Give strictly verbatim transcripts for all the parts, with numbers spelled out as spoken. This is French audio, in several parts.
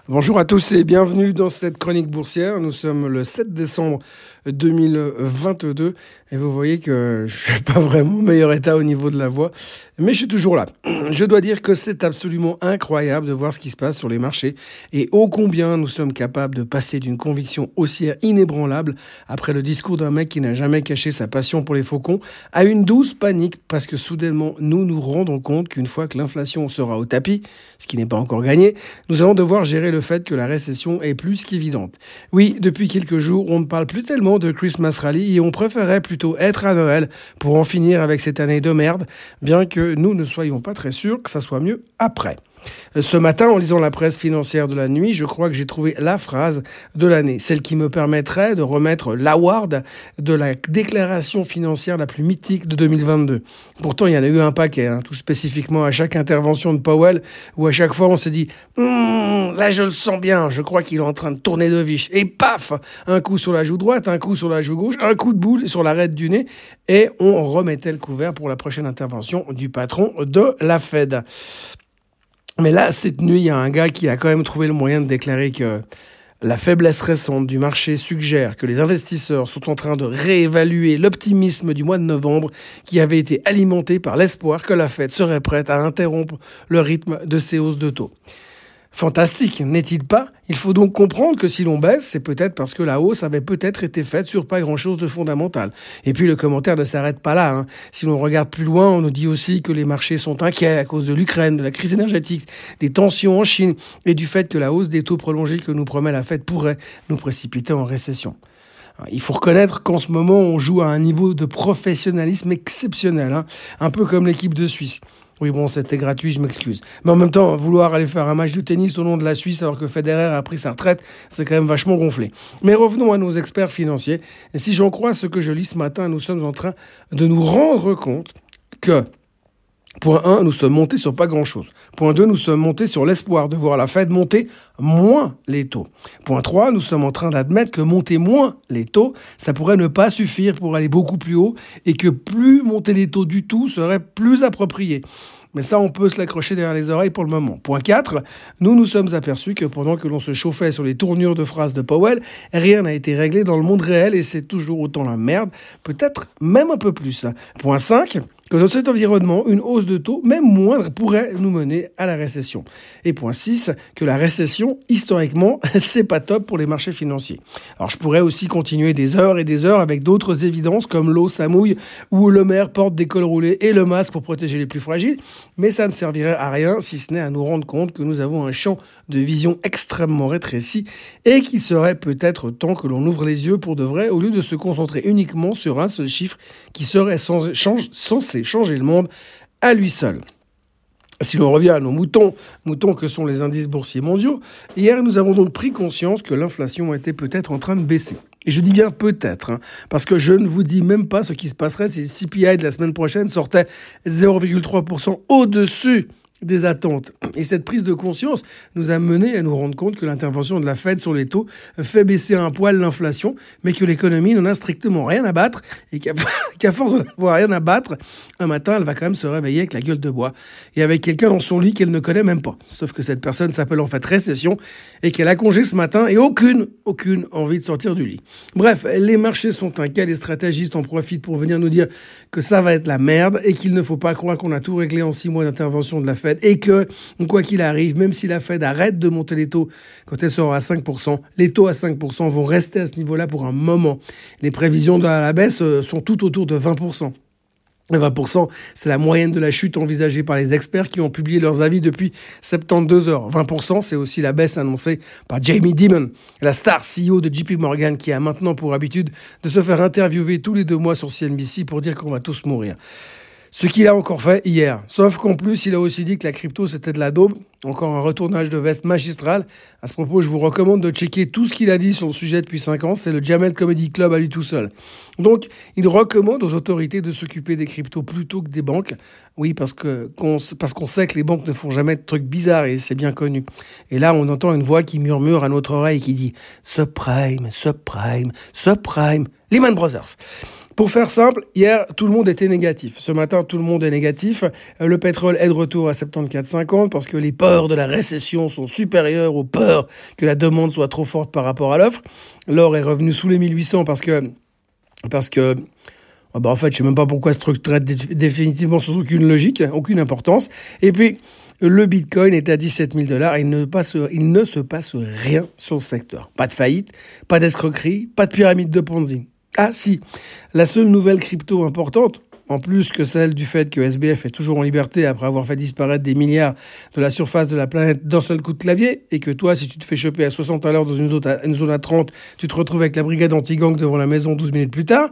Bonjour à tous et bienvenue dans cette chronique boursière. Nous sommes le sept décembre deux mille vingt-deux et vous voyez que je suis pas vraiment au meilleur état au niveau de la voix, mais je suis toujours là. Je dois dire que c'est absolument incroyable de voir ce qui se passe sur les marchés et ô combien nous sommes capables de passer d'une conviction haussière inébranlable après le discours d'un mec qui n'a jamais caché sa passion pour les faucons à une douce panique parce que soudainement nous nous rendons compte qu'une fois que l'inflation sera au tapis, ce qui n'est pas encore gagné, nous allons devoir gérer le fait que la récession est plus qu'évidente. Oui, depuis quelques jours, on ne parle plus tellement de Christmas Rally et on préférait plutôt être à Noël pour en finir avec cette année de merde, bien que nous ne soyons pas très sûrs que ça soit mieux après. Ce matin, en lisant la presse financière de la nuit, je crois que j'ai trouvé la phrase de l'année, celle qui me permettrait de remettre l'award de la déclaration financière la plus mythique de deux mille vingt-deux. Pourtant, il y en a eu un paquet, hein, tout spécifiquement à chaque intervention de Powell, où à chaque fois on s'est dit hm, « là je le sens bien, je crois qu'il est en train de tourner de viche ». Et paf, un coup sur la joue droite, un coup sur la joue gauche, un coup de boule sur l'arête du nez, et on remettait le couvert pour la prochaine intervention du patron de la Fed. Mais là, cette nuit, il y a un gars qui a quand même trouvé le moyen de déclarer que la faiblesse récente du marché suggère que les investisseurs sont en train de réévaluer l'optimisme du mois de novembre qui avait été alimenté par l'espoir que la Fed serait prête à interrompre le rythme de ses hausses de taux. Fantastique, n'est-il pas? Il faut donc comprendre que si l'on baisse, c'est peut-être parce que la hausse avait peut-être été faite sur pas grand-chose de fondamental. Et puis le commentaire ne s'arrête pas là, hein. Si l'on regarde plus loin, on nous dit aussi que les marchés sont inquiets à cause de l'Ukraine, de la crise énergétique, des tensions en Chine et du fait que la hausse des taux prolongés que nous promet la Fed pourrait nous précipiter en récession. Il faut reconnaître qu'en ce moment, on joue à un niveau de professionnalisme exceptionnel, hein, un peu comme l'équipe de Suisse. Oui, bon, c'était gratuit, je m'excuse. Mais en même temps, vouloir aller faire un match de tennis au nom de la Suisse alors que Federer a pris sa retraite, c'est quand même vachement gonflé. Mais revenons à nos experts financiers. Et si j'en crois ce que je lis ce matin, nous sommes en train de nous rendre compte que point un, nous sommes montés sur pas grand-chose. Point deux, nous sommes montés sur l'espoir de voir la Fed monter moins les taux. Point trois, nous sommes en train d'admettre que monter moins les taux, ça pourrait ne pas suffire pour aller beaucoup plus haut et que plus monter les taux du tout serait plus approprié. Mais ça, on peut se l'accrocher derrière les oreilles pour le moment. Point quatre, nous nous sommes aperçus que pendant que l'on se chauffait sur les tournures de phrases de Powell, rien n'a été réglé dans le monde réel et c'est toujours autant la merde, peut-être même un peu plus. Point cinq, que dans cet environnement, une hausse de taux, même moindre, pourrait nous mener à la récession. Et point six, que la récession, historiquement, c'est pas top pour les marchés financiers. Alors je pourrais aussi continuer des heures et des heures avec d'autres évidences comme l'eau ça mouille ou le maire porte des cols roulés et le masque pour protéger les plus fragiles, mais ça ne servirait à rien si ce n'est à nous rendre compte que nous avons un champ de vision extrêmement rétréci et qu'il serait peut-être temps que l'on ouvre les yeux pour de vrai au lieu de se concentrer uniquement sur un seul chiffre qui serait censé changer le monde à lui seul. Si l'on revient à nos moutons, moutons que sont les indices boursiers mondiaux, hier nous avons donc pris conscience que l'inflation était peut-être en train de baisser. Et je dis bien peut-être, hein, parce que je ne vous dis même pas ce qui se passerait si le C P I de la semaine prochaine sortait zéro virgule trois pour cent au-dessus des attentes. Et cette prise de conscience nous a mené à nous rendre compte que l'intervention de la Fed sur les taux fait baisser un poil l'inflation, mais que l'économie n'en a strictement rien à battre et qu'à, qu'à force de n'avoir rien à battre, un matin, elle va quand même se réveiller avec la gueule de bois et avec quelqu'un dans son lit qu'elle ne connaît même pas. Sauf que cette personne s'appelle en fait récession et qu'elle a congé ce matin et aucune, aucune envie de sortir du lit. Bref, les marchés sont inquiets, les stratégistes en profitent pour venir nous dire que ça va être la merde et qu'il ne faut pas croire qu'on a tout réglé en six mois d'intervention de la Fed et que, quoi qu'il arrive, même si la Fed arrête de monter les taux quand elle sort à cinq pour cent, les taux à cinq pour cent vont rester à ce niveau-là pour un moment. Les prévisions de la baisse sont toutes autour de vingt pour cent. vingt pour cent, c'est la moyenne de la chute envisagée par les experts qui ont publié leurs avis depuis soixante-douze heures. vingt pour cent, c'est aussi la baisse annoncée par Jamie Dimon, la star C E O de J P Morgan, qui a maintenant pour habitude de se faire interviewer tous les deux mois sur C N B C pour dire qu'on va tous mourir. Ce qu'il a encore fait hier. Sauf qu'en plus, il a aussi dit que la crypto, c'était de la daube. Encore un retournage de veste magistral. À ce propos, je vous recommande de checker tout ce qu'il a dit sur le sujet depuis cinq ans. C'est le Jamel Comedy Club à lui tout seul. Donc, il recommande aux autorités de s'occuper des cryptos plutôt que des banques. Oui, parce que qu'on, parce qu'on sait que les banques ne font jamais de trucs bizarres et c'est bien connu. Et là, on entend une voix qui murmure à notre oreille et qui dit « Subprime, subprime, subprime, Lehman Brothers ». Pour faire simple, hier, tout le monde était négatif. Ce matin, tout le monde est négatif. Le pétrole est de retour à soixante-quatorze virgule cinquante parce que les peurs de la récession sont supérieures aux peurs que la demande soit trop forte par rapport à l'offre. L'or est revenu sous les mille huit cents parce que, parce que, oh bah en fait, je sais même pas pourquoi ce truc traite définitivement sans aucune logique, aucune importance. Et puis, le Bitcoin est à dix-sept mille dollars et il ne, passe, il ne se passe rien sur le secteur. Pas de faillite, pas d'escroquerie, pas de pyramide de Ponzi. Ah si, la seule nouvelle crypto importante, en plus que celle du fait que S B F est toujours en liberté après avoir fait disparaître des milliards de la surface de la planète d'un seul coup de clavier, et que toi, si tu te fais choper à soixante à l'heure dans une zone à, une zone à trente, tu te retrouves avec la brigade anti-gang devant la maison douze minutes plus tard.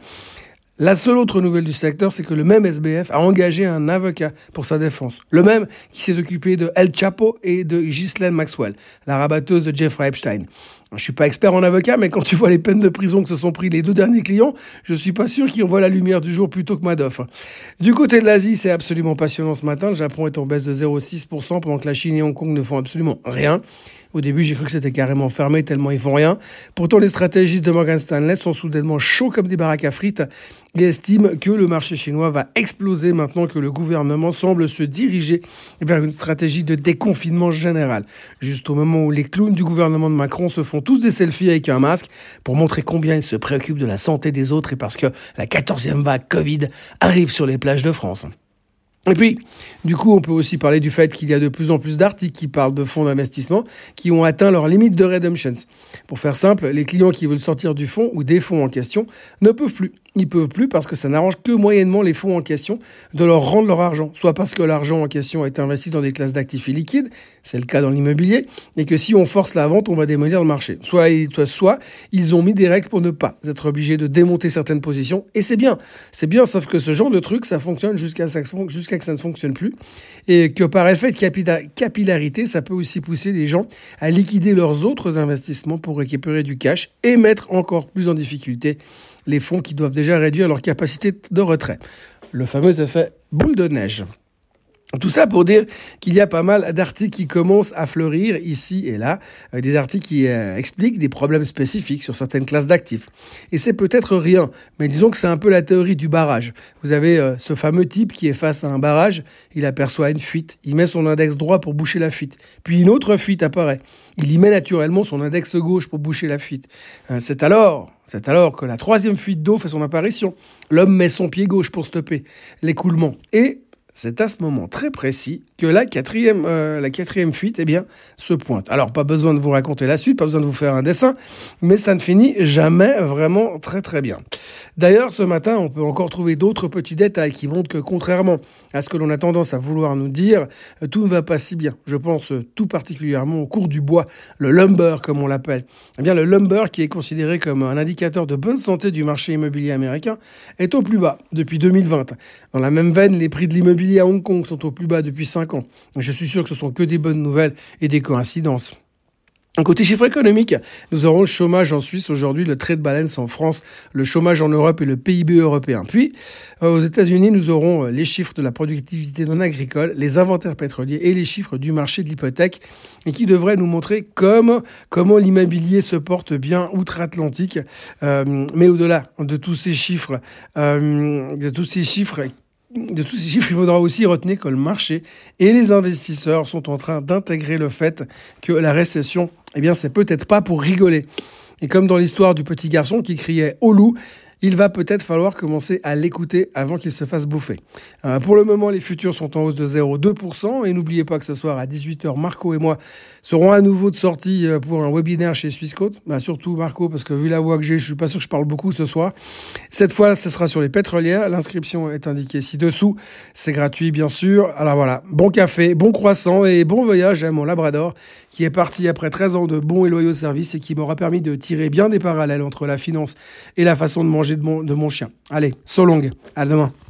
La seule autre nouvelle du secteur, c'est que le même S B F a engagé un avocat pour sa défense. Le même qui s'est occupé de El Chapo et de Ghislaine Maxwell, la rabatteuse de Jeffrey Epstein. Je suis pas expert en avocat, mais quand tu vois les peines de prison que se sont pris les deux derniers clients, je suis pas sûr qu'ils voient la lumière du jour plutôt que Madoff. Du côté de l'Asie, c'est absolument passionnant ce matin. Le Japon est en baisse de zéro virgule six pour cent pendant que la Chine et Hong Kong ne font absolument rien. Au début, j'ai cru que c'était carrément fermé tellement ils font rien. Pourtant, les stratégistes de Morgan Stanley sont soudainement chauds comme des baraques à frites et estiment que le marché chinois va exploser maintenant que le gouvernement semble se diriger vers une stratégie de déconfinement général. Juste au moment où les clowns du gouvernement de Macron se font tous des selfies avec un masque pour montrer combien ils se préoccupent de la santé des autres et parce que la quatorzième vague Covid arrive sur les plages de France. Et puis, du coup, on peut aussi parler du fait qu'il y a de plus en plus d'articles qui parlent de fonds d'investissement qui ont atteint leur limite de redemptions. Pour faire simple, les clients qui veulent sortir du fonds ou des fonds en question ne peuvent plus. Ils peuvent plus parce que ça n'arrange que moyennement les fonds en question de leur rendre leur argent. Soit parce que l'argent en question est investi dans des classes d'actifs illiquides, c'est le cas dans l'immobilier, et que si on force la vente, on va démolir le marché. Soit, soit ils ont mis des règles pour ne pas être obligés de démonter certaines positions, et c'est bien. C'est bien, sauf que ce genre de truc, ça fonctionne jusqu'à, jusqu'à que ça ne fonctionne plus, et que par effet de capillarité, ça peut aussi pousser les gens à liquider leurs autres investissements pour récupérer du cash et mettre encore plus en difficulté les fonds qui doivent déjà réduire leur capacité de retrait. Le fameux effet boule de neige. Tout ça pour dire qu'il y a pas mal d'articles qui commencent à fleurir ici et là, des articles qui euh, expliquent des problèmes spécifiques sur certaines classes d'actifs. Et c'est peut-être rien, mais disons que c'est un peu la théorie du barrage. Vous avez euh, ce fameux type qui est face à un barrage, il aperçoit une fuite, il met son index droit pour boucher la fuite, puis une autre fuite apparaît. Il y met naturellement son index gauche pour boucher la fuite. Euh, c'est alors... C'est alors que la troisième fuite d'eau fait son apparition. L'homme met son pied gauche pour stopper l'écoulement. Et c'est à ce moment très précis que la quatrième, euh, la quatrième fuite eh bien, se pointe. Alors, pas besoin de vous raconter la suite, pas besoin de vous faire un dessin, mais ça ne finit jamais vraiment très très bien. D'ailleurs, ce matin, on peut encore trouver d'autres petits détails qui montrent que, contrairement à ce que l'on a tendance à vouloir nous dire, tout ne va pas si bien. Je pense tout particulièrement au cours du bois, le lumber comme on l'appelle. Eh bien, le lumber, qui est considéré comme un indicateur de bonne santé du marché immobilier américain, est au plus bas depuis deux mille vingt. Dans la même veine, les prix de l'immobilier à Hong Kong sont au plus bas depuis cinq ans. Je suis sûr que ce sont que des bonnes nouvelles et des coïncidences. Côté chiffres économiques, nous aurons le chômage en Suisse aujourd'hui, le trade balance en France, le chômage en Europe et le P I B européen. Puis, aux États-Unis, nous aurons les chiffres de la productivité non agricole, les inventaires pétroliers et les chiffres du marché de l'hypothèque, et qui devraient nous montrer comment, comment l'immobilier se porte bien outre-Atlantique. Euh, mais au-delà de tous ces chiffres, euh, de tous ces chiffres De tous ces chiffres, il faudra aussi retenir que le marché et les investisseurs sont en train d'intégrer le fait que la récession, eh bien, c'est peut-être pas pour rigoler. Et comme dans l'histoire du petit garçon qui criait « au loup », il va peut-être falloir commencer à l'écouter avant qu'il se fasse bouffer. Euh, pour le moment, les futurs sont en hausse de zéro virgule deux pour cent. Et n'oubliez pas que ce soir, à dix-huit heures, Marco et moi serons à nouveau de sortie pour un webinaire chez Swissquote. Bah, surtout Marco, parce que vu la voix que j'ai, je suis pas sûr que je parle beaucoup ce soir. Cette fois, ce sera sur les pétrolières. L'inscription est indiquée ci-dessous. C'est gratuit, bien sûr. Alors voilà, bon café, bon croissant et bon voyage à mon Labrador, qui est parti après treize ans de bons et loyaux services et qui m'aura permis de tirer bien des parallèles entre la finance et la façon de manger de mon, de mon chien. Allez, so long, à demain.